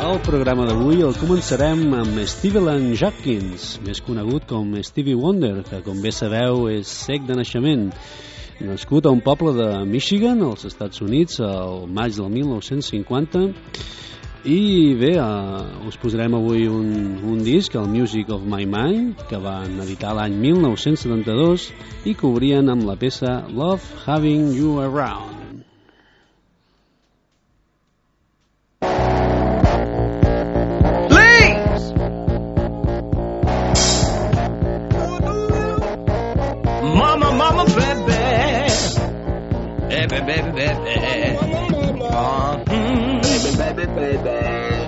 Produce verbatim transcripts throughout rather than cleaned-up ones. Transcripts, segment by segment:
El programa d'avui el començarem amb Steven Jenkins, més conegut com Stevie Wonder, que com bé sabeu és cec de naixement. Nascut a un poble de Michigan, als Estats Units, al maig del mil nou-cents cinquanta. I bé, eh, us posarem avui un, un disc, el Music of My Mind, que van editar l'any mil nou-cents setanta-dos i que obrien amb la peça Love Having You Around. Mama, mama, baby, baby, baby, baby, uh, mm, baby, baby, baby.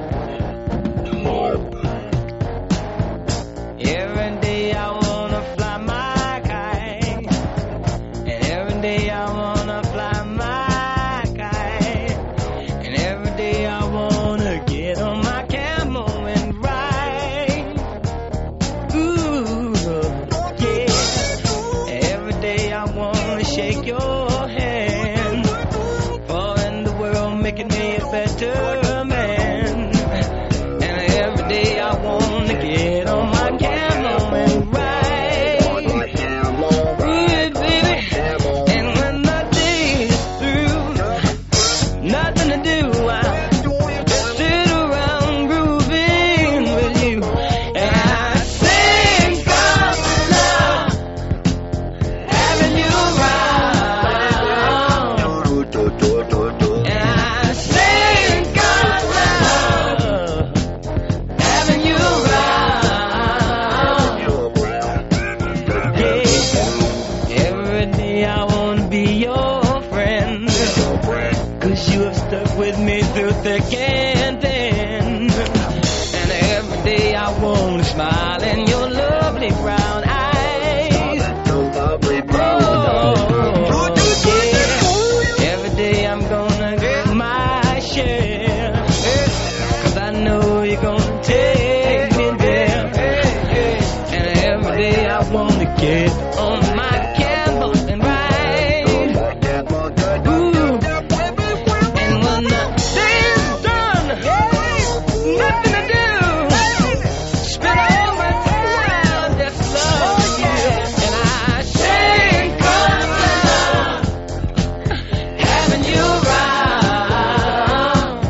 Every day I wanna fly my kite, and every day I wanna fly my kite, and every day I wanna get on my camel and ride. Ooh, yeah. Every day I wanna shake your hand, for in the world making me a better man. And every day I wanna get on my camel and ride. Ooh, baby. And when the day is through, nothing to do, I sit around grooving with you. And I think of love having you around. And I think of love having you around. Yeah. Every day I wanna be your friend, 'cause you have stuck with me through thick and thin. And every day I wanna smile in your lovely brown eyes. Oh, yeah. Every day I'm gonna get my share, 'cause I know you're gonna take me there. And every day I wanna get on my camel and ride. Ooh. And when the day is done, nothing to do, spend all my time just loving you. And I think of love having you around.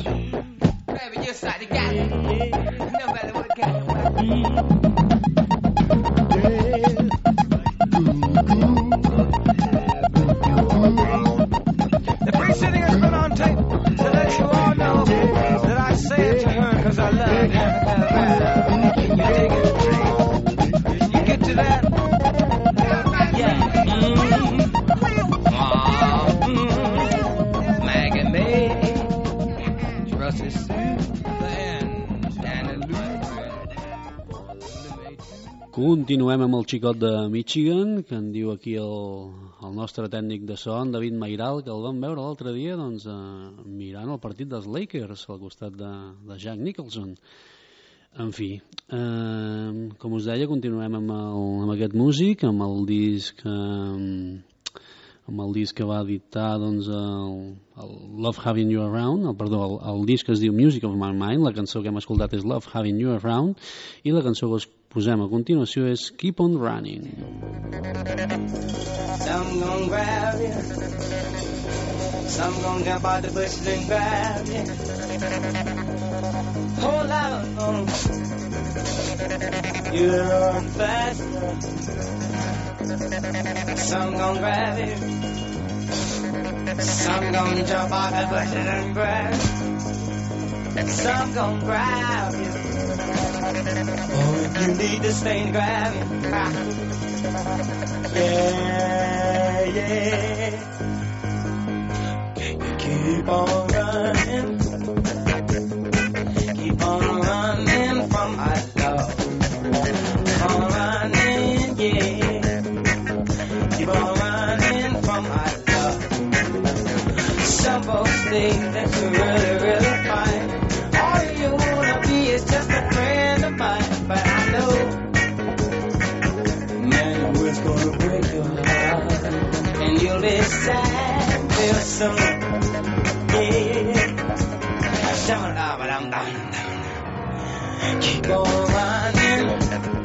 Grab it, just like the guy. No matter what kind. The pre-sitting has been on tape to let you all know that I say it to her because I love having her. You dig it? You get to that? Yeah. Mm-hmm. Oh, mm-hmm. Mag and May. Trust is Continuem amb el xicot de Michigan, que en diu aquí el, el nostre tècnic de so, en David Mairal, que el vam veure l'altre dia doncs, eh, mirant el partit dels Lakers al costat de, de Jack Nicholson. En fi, eh, com us deia, continuem amb, el, amb aquest músic, amb el disc eh, amb el disc que va editar doncs, el, el Love Having You Around, el, perdó, el, el disc que es diu Music of My Mind. La cançó que hem escoltat és Love Having You Around i la cançó que us posem a continuació és Keep On Running. Some gon' grab you, some gon' jump out the bushes and grab you. Hold on, you run faster. Some gon' grab you, some gon' jump out the bushes and grab you. Some gon' grab you. Oh, you need to stay and grab it. Yeah, yeah. Can you keep on running? Keep on running from my love. Keep on running, yeah. Keep on running from my love. Some folks think that you're really, really fine. All you wanna be is just a friend of mine, but I know, man, it's gonna break your heart, and you'll be sad real soon. Yeah, but I'm done. Keep on running,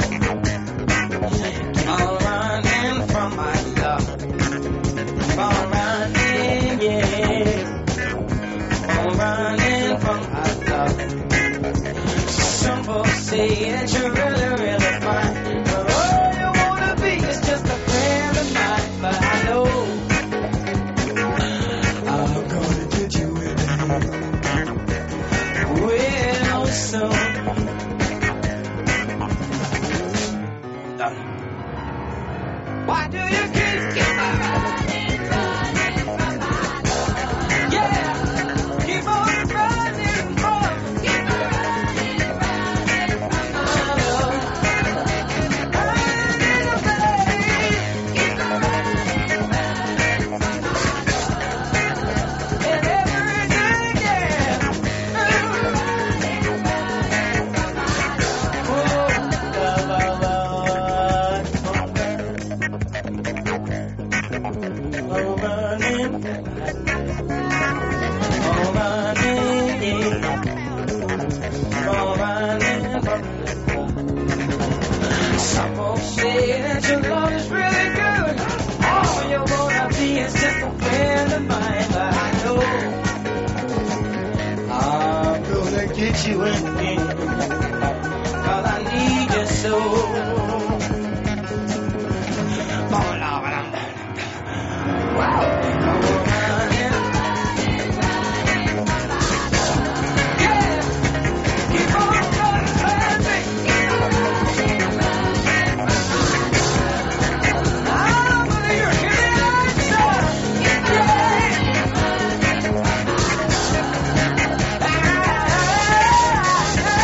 keep on running from my love. Keep on running, yeah. Keep on running from my love. Some folks say that you're really, really fine, but all you wanna be is just a friend of mine. But I know I'm gonna get you in there real soon. Why do you keep, keep on running, running from my love? Yeah, keep on running from, keep on running, running from my love. Running away, keep on running, running from my love. And every day, yeah, running, running from my love. Oh, love, love, love. Oh, running, oh, running, yeah. Oh, running from the some folks say that your love is really good. All you wanna be is just a friend of mine, but I know I'm gonna get you in here, 'cause I need you so. Oh, Lord, I'm done. Wow. Yeah.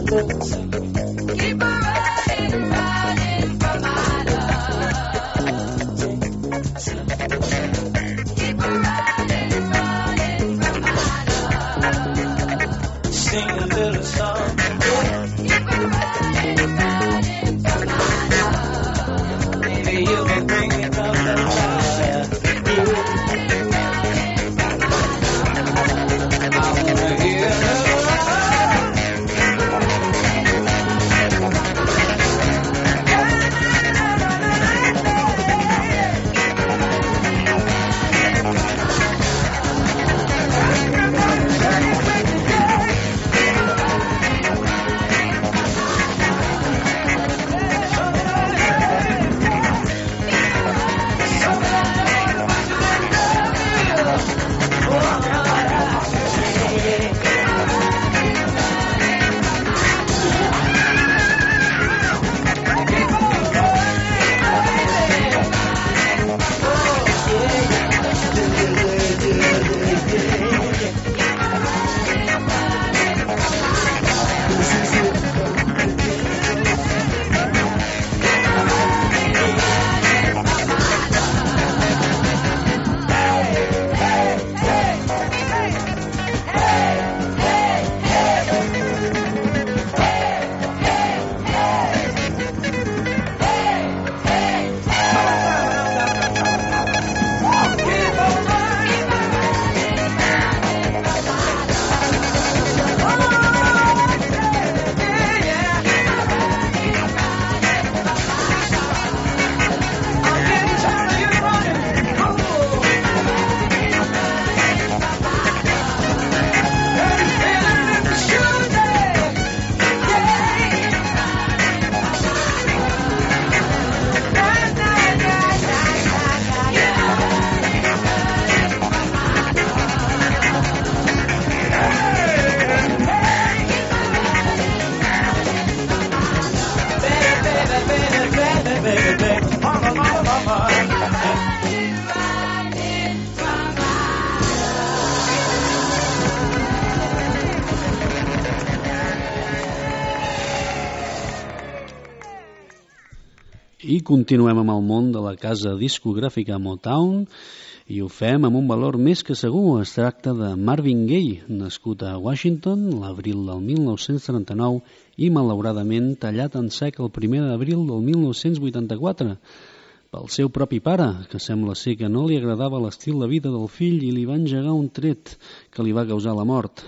I continuem amb el món de la casa discogràfica Motown i ho fem amb un valor més que segur. Es tracta de Marvin Gaye, nascut a Washington l'abril del mil nou-cents trenta-nou i malauradament tallat en sec el primer d'abril del mil nou-cents vuitanta-quatre pel seu propi pare, que sembla ser que no li agradava l'estil de vida del fill i li va engegar un tret que li va causar la mort.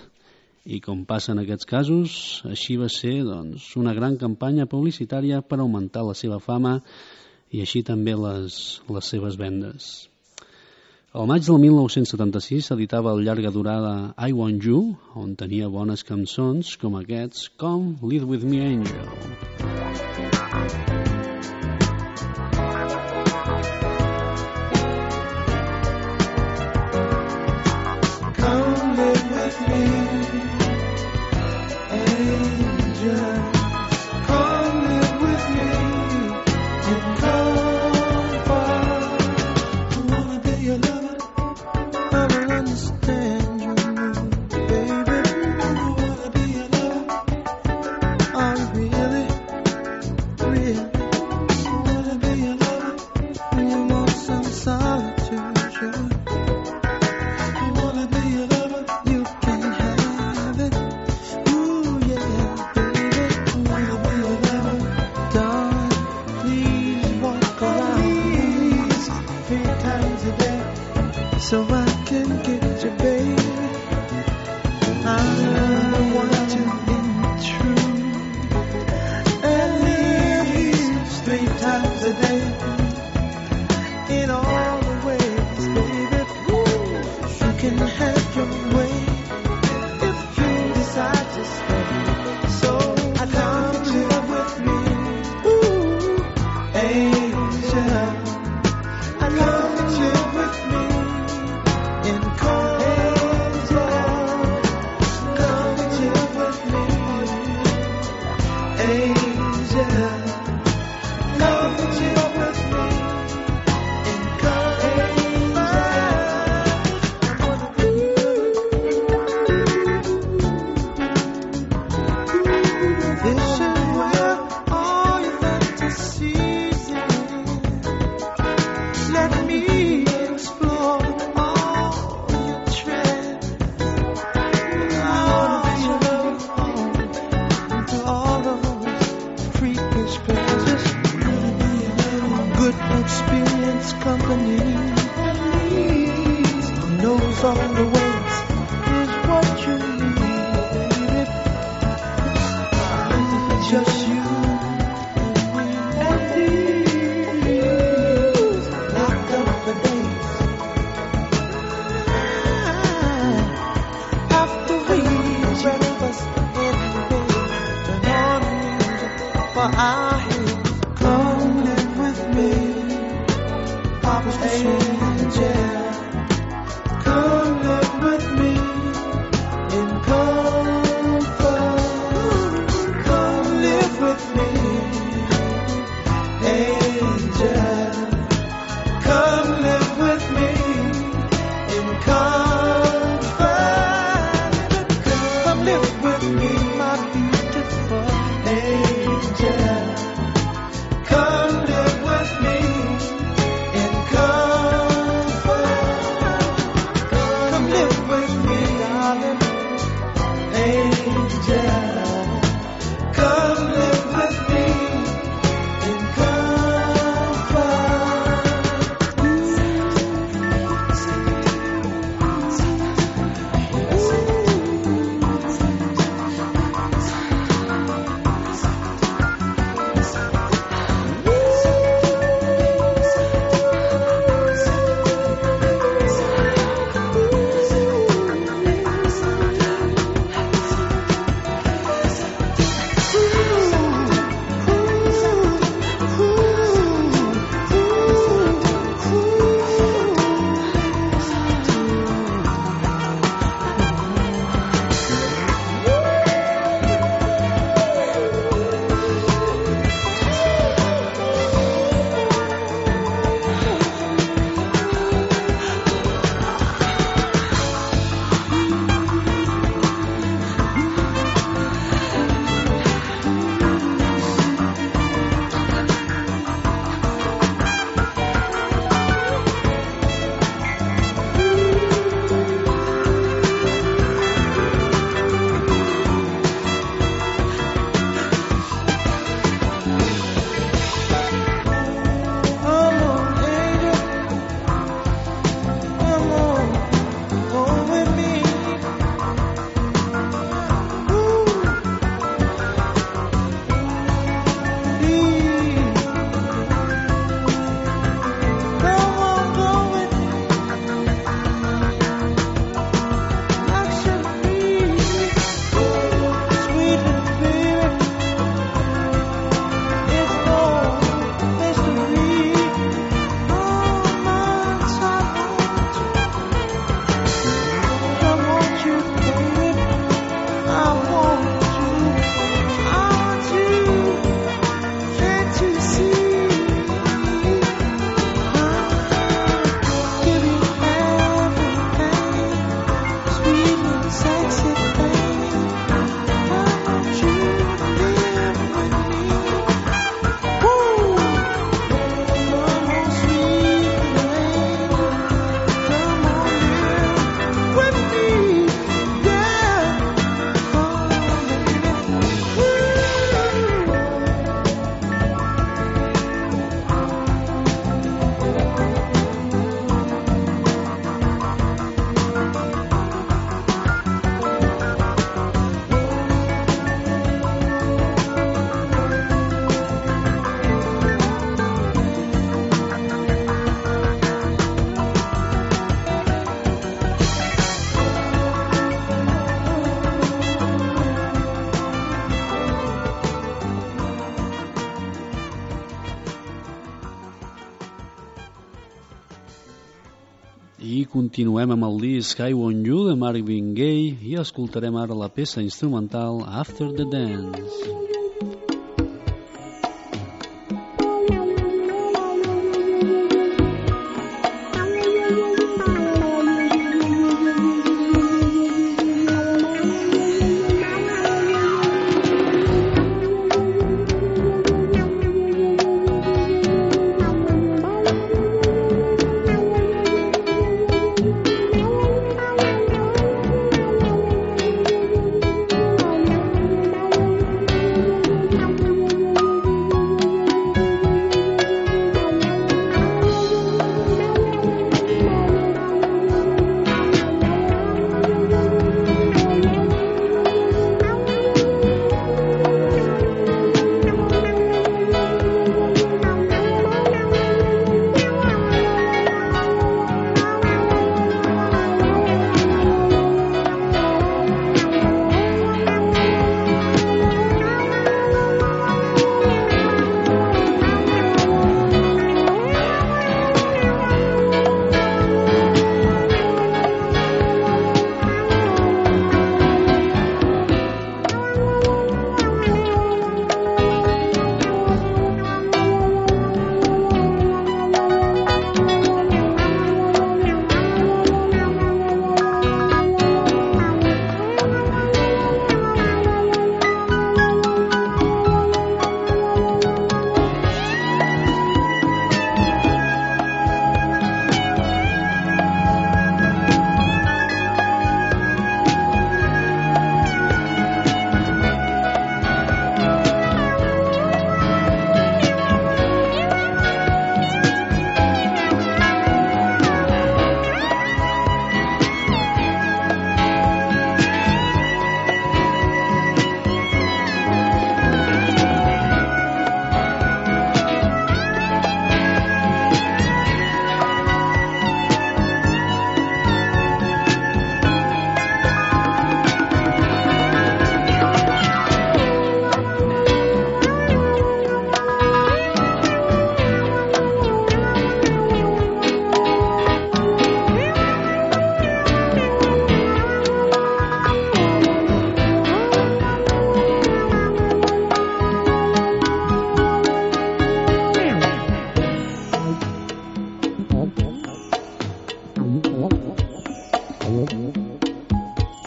I com passa en aquests casos, així va ser doncs, una gran campanya publicitària per augmentar la seva fama i així també les, les seves vendes. Al maig del mil nou-cents setanta-sis s'editava el llarga durada I Want You, on tenia bones cançons com aquests Come Live With Me Angel. So I can get you, baby. I want to be true. At least three times a day. In all the ways, baby. You can have your way if you decide to stay. So I come to live with me. Ooh, angel. I come to live with me. with me, darling. Angel, come live with me in I continuem amb el disc I Want You de Marvin Gaye i escoltarem ara la peça instrumental After the Dance. Thank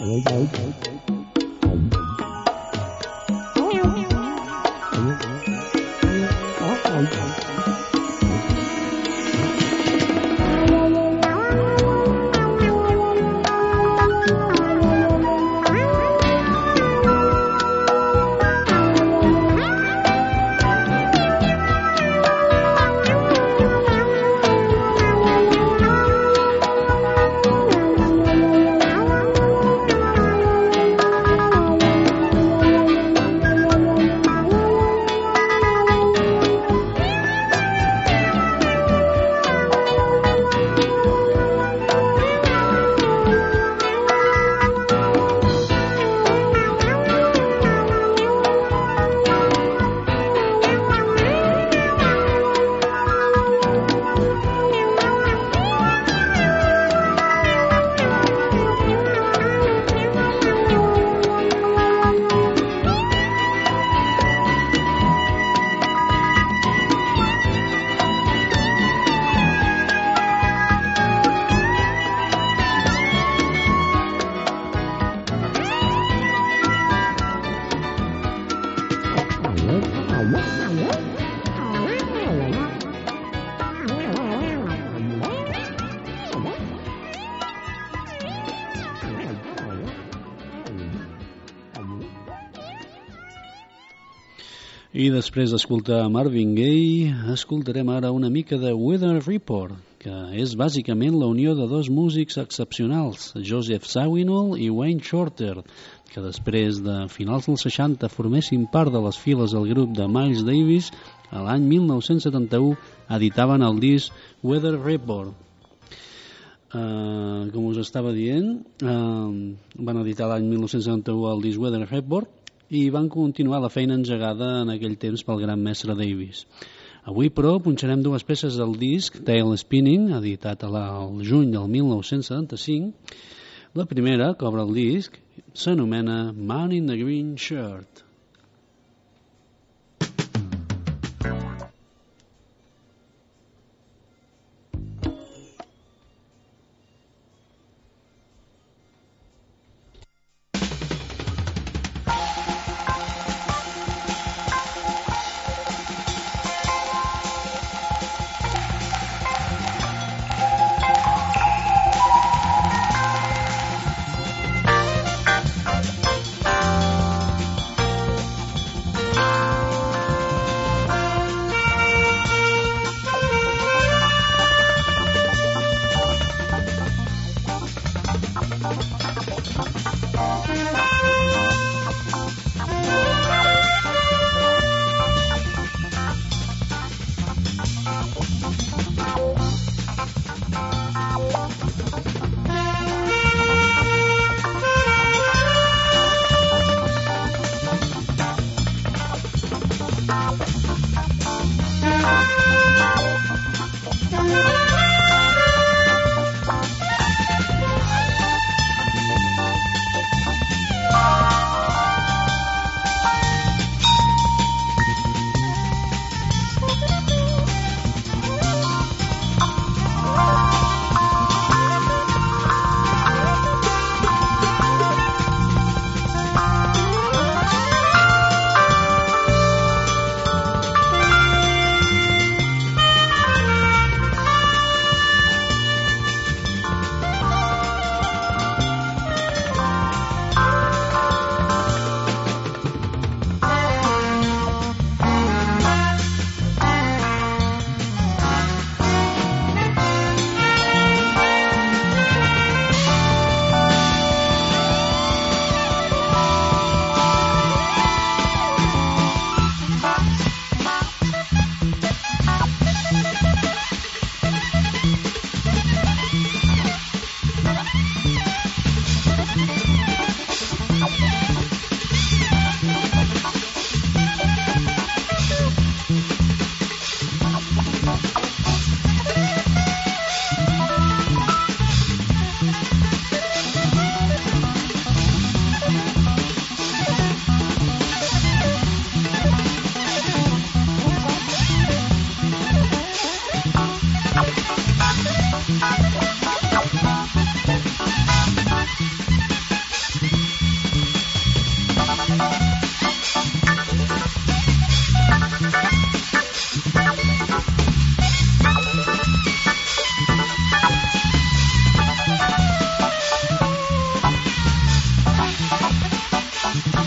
I després d'escoltar Marvin Gaye, escoltarem ara una mica de Weather Report, que és bàsicament la unió de dos músics excepcionals, Joseph Zawinul i Wayne Shorter, que després de finals dels seixanta formessin part de les files del grup de Miles Davis, a l'any mil nou-cents setanta-u editaven el disc Weather Report. Uh, com us estava dient, uh, van editar l'any mil nou-cents setanta-u el disc Weather Report, i van continuar la feina engegada en aquell temps pel gran mestre Davis. Avui, però, punxarem dues peces del disc Tail Spinning, editat al juny del mil nou-cents setanta-cinc. La primera, que obre el disc, s'anomena Man in the Green Shirt.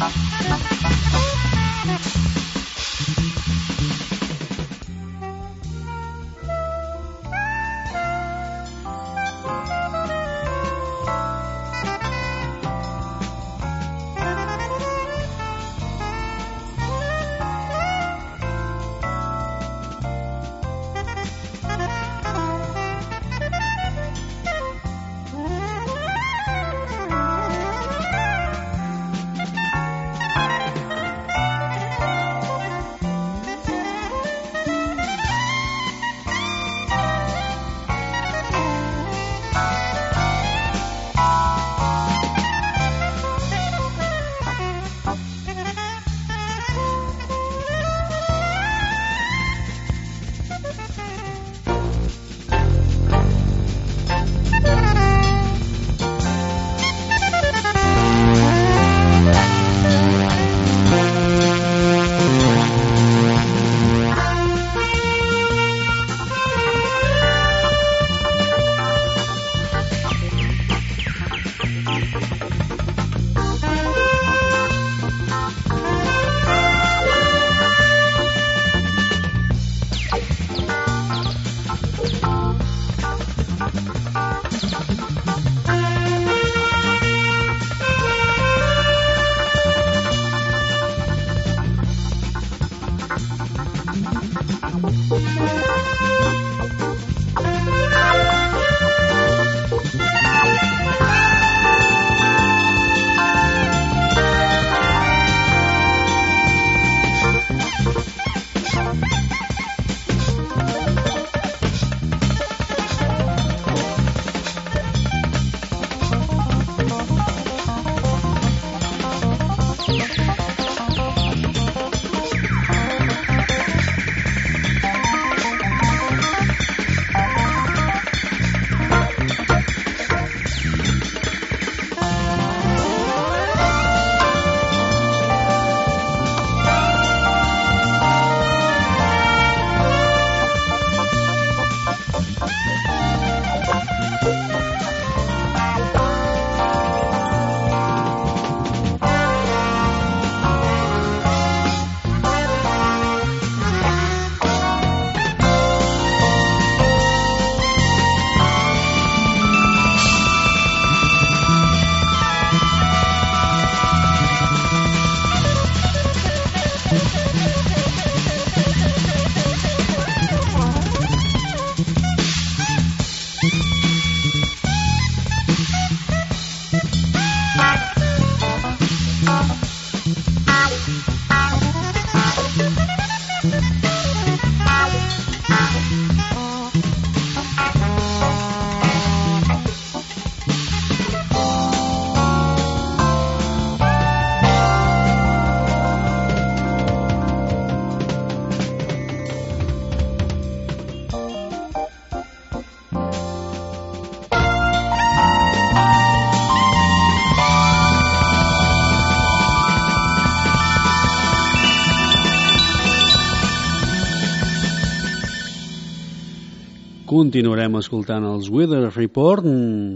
Continuarem escoltant els Weather Report,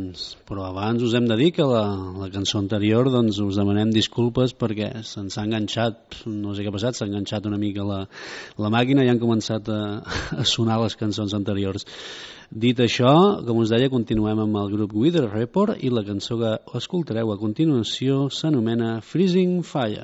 però abans us hem de dir que la, la cançó anterior doncs us demanem disculpes perquè se'ns ha enganxat, no sé què ha passat, s'ha enganxat una mica la, la màquina i han començat a, a sonar les cançons anteriors. Dit això, com us deia, continuem amb el grup Weather Report i la cançó que escoltareu a continuació s'anomena Freezing Fire.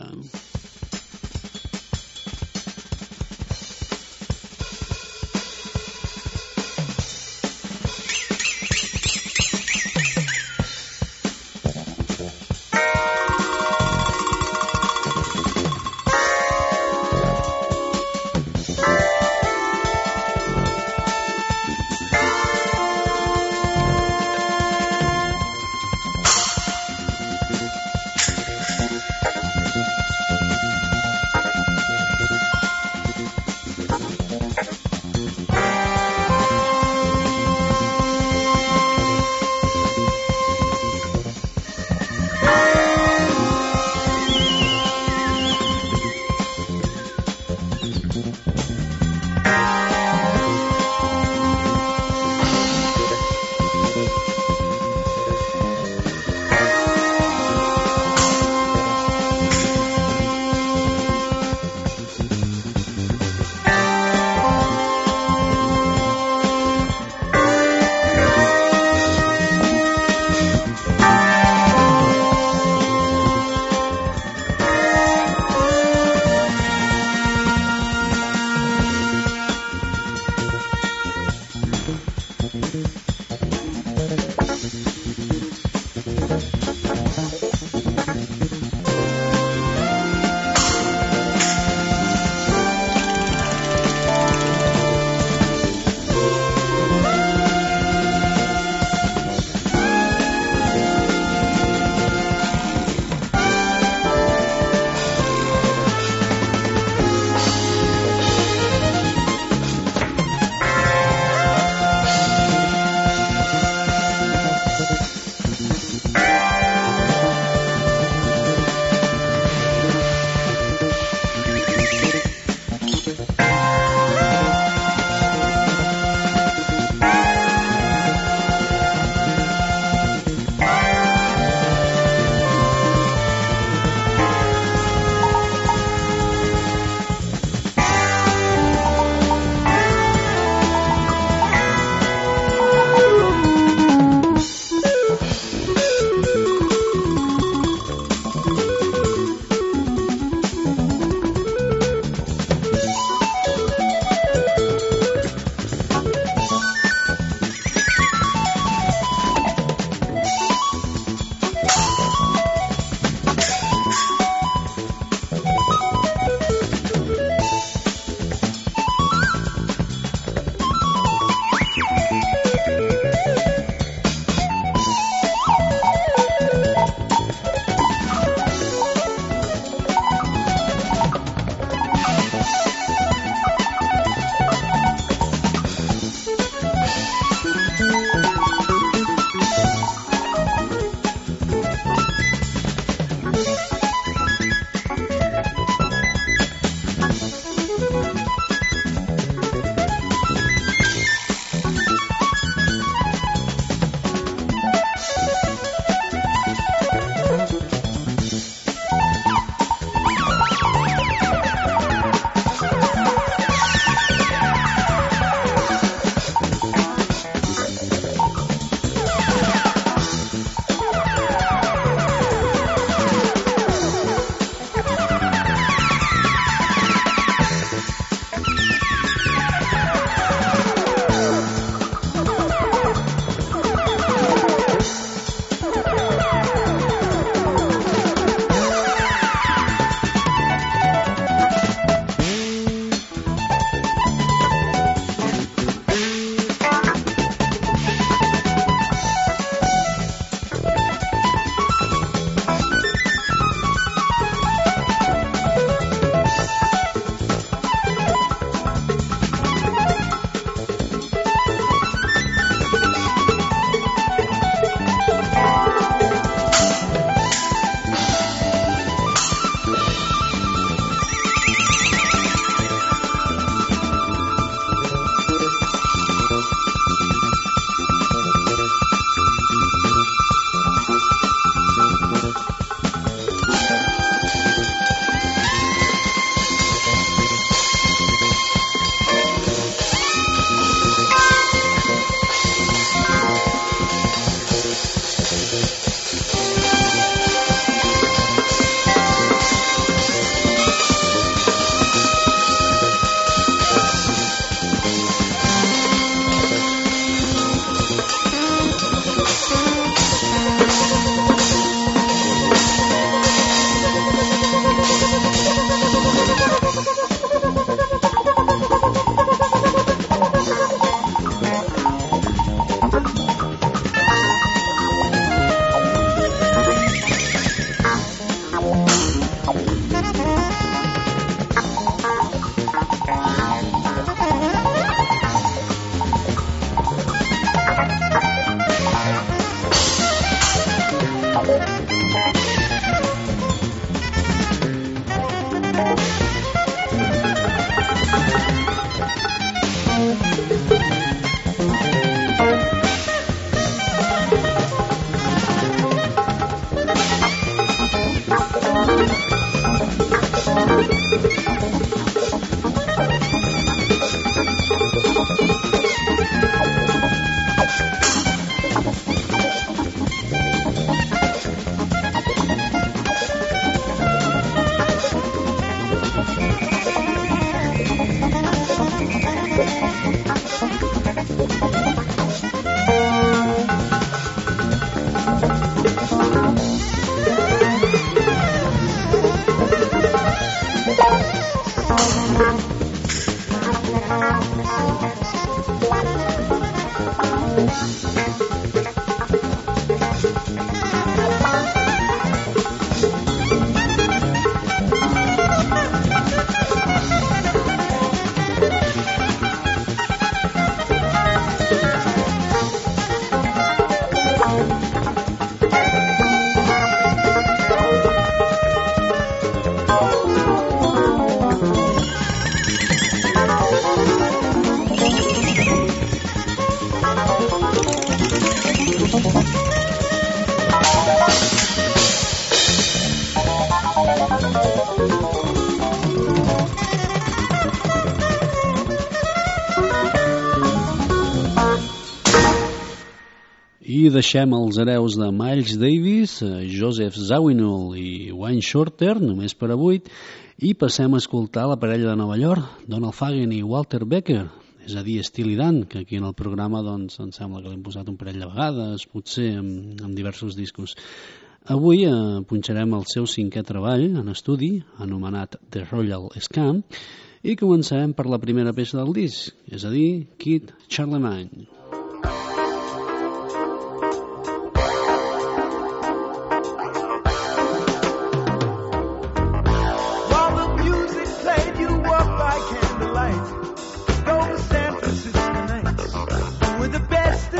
I deixem els hereus de Miles Davis, Joseph Zawinul i Wayne Shorter, només per avui, i passem a escoltar la parella de Nova York, Donald Fagen i Walter Becker, és a dir, Steely Dan, que aquí en el programa doncs, em sembla que l'hem posat un parell de vegades, potser amb, amb diversos discos. Avui eh, punxarem el seu cinquè treball en estudi, anomenat The Royal Scam, i començarem per la primera peça del disc, és a dir, Kid Charlemagne.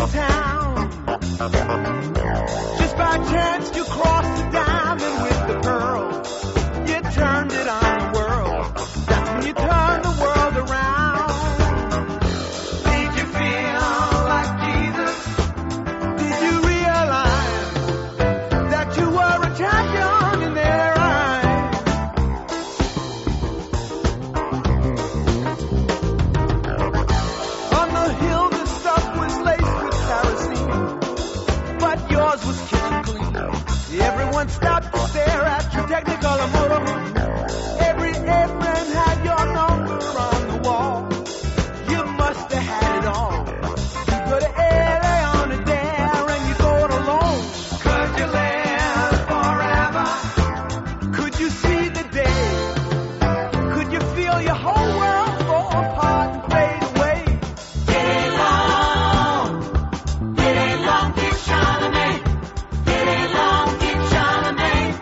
Just by chance you crossed the diamond with the pearl. left to stare at your Technicolor motorhome. Every apron had your number on the wall. You must have had it all. You go to L A on a dare and you go it alone. Could you live forever? Could you see the day? Could you feel your whole world fall apart and fade away? It ain't long. It ain't long, Dick Charlemagne. It ain't long, Dick Charlemagne.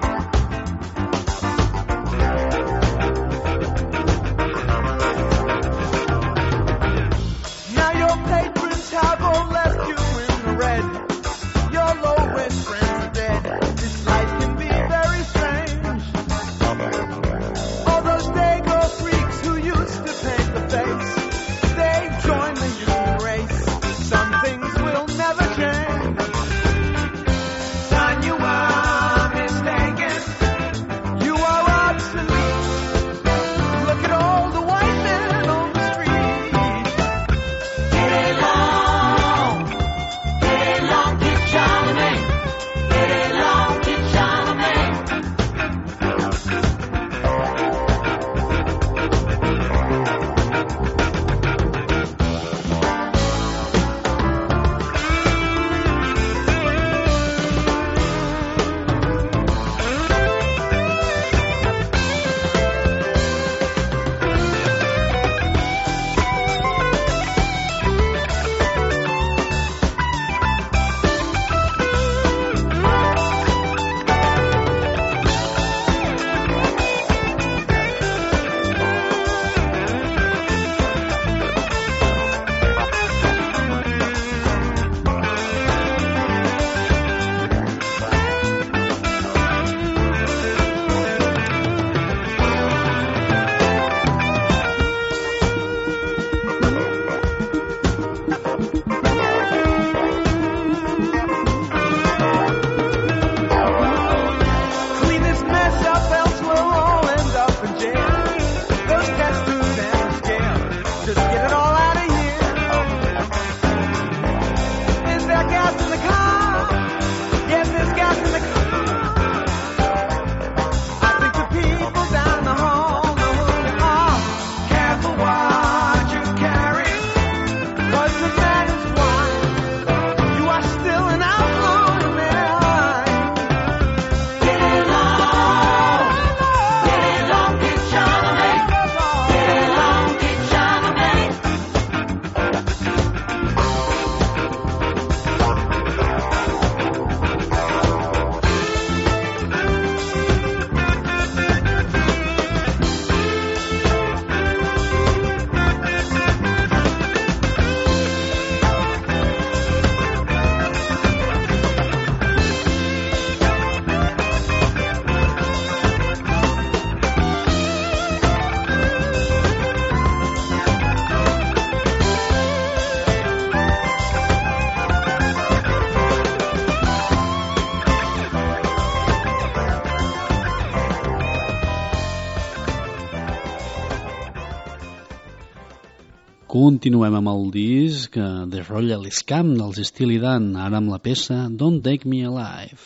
Now your patrons have all left you in the red. Your low-rent friends are dead. This life can be very strange. All those Dago freaks who used to paint the face, they've joined the human race. Some things will never change. Son, you are mistaken. You are obsolete. Look at all the white men on the street. It ain't long. It ain't long, Dick Charlemagne. It ain't long, Dick Charlemagne. Clean this mess up, else we'll all end up in jail. Those testers and the scale, just get it all out of here. Is there gas in the car? Yes, there's gas in the car. I think the people down the hall know who you are. Careful what you carry, 'cause the man is wise. You are still an outlaw in their eyes. It ain't long. It ain't long, Dick Charlemagne. It ain't long, Dick Charlemagne. Continuem amb el disc eh, de Royal Scam dels Steely Dan, ara amb la peça Don't Take Me Alive.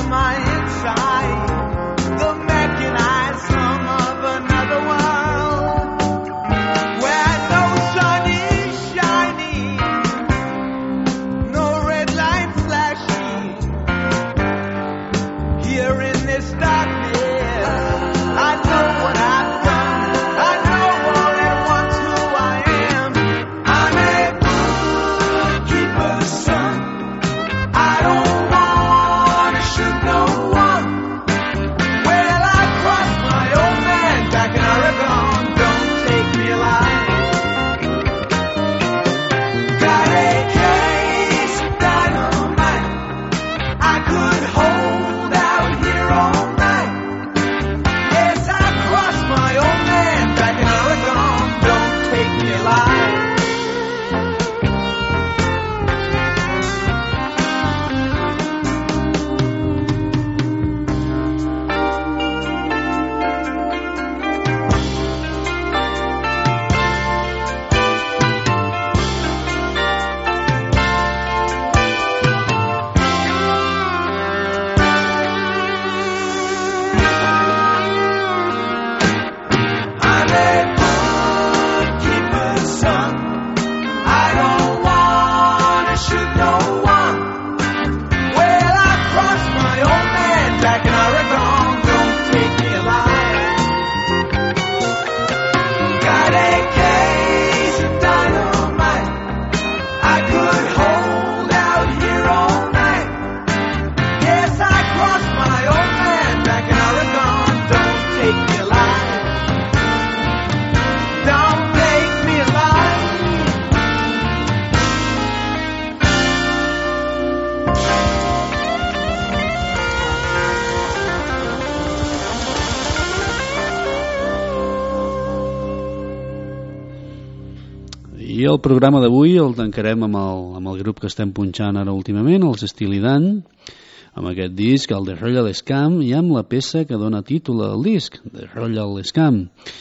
I el programa d'avui el tancarem amb el, amb el grup que estem punxant ara últimament, els Steely Dan, amb aquest disc, el The Royal Scam, i amb la peça que dona títol al disc, The Royal Scam.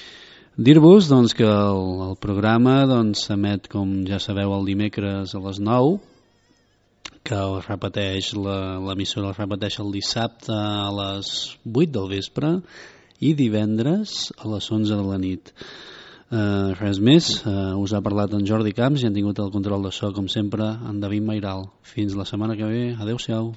Dir-vos doncs, que el, el programa doncs, s'emet, com ja sabeu, el dimecres a les nou, que es repeteix, l'emissora es repeteix el dissabte a les vuit del vespre i divendres a les onze de la nit. Uh, res més, uh, us ha parlat en Jordi Camps i han tingut el control de so, com sempre, en David Mairal. Fins la setmana que ve, adeu-siau.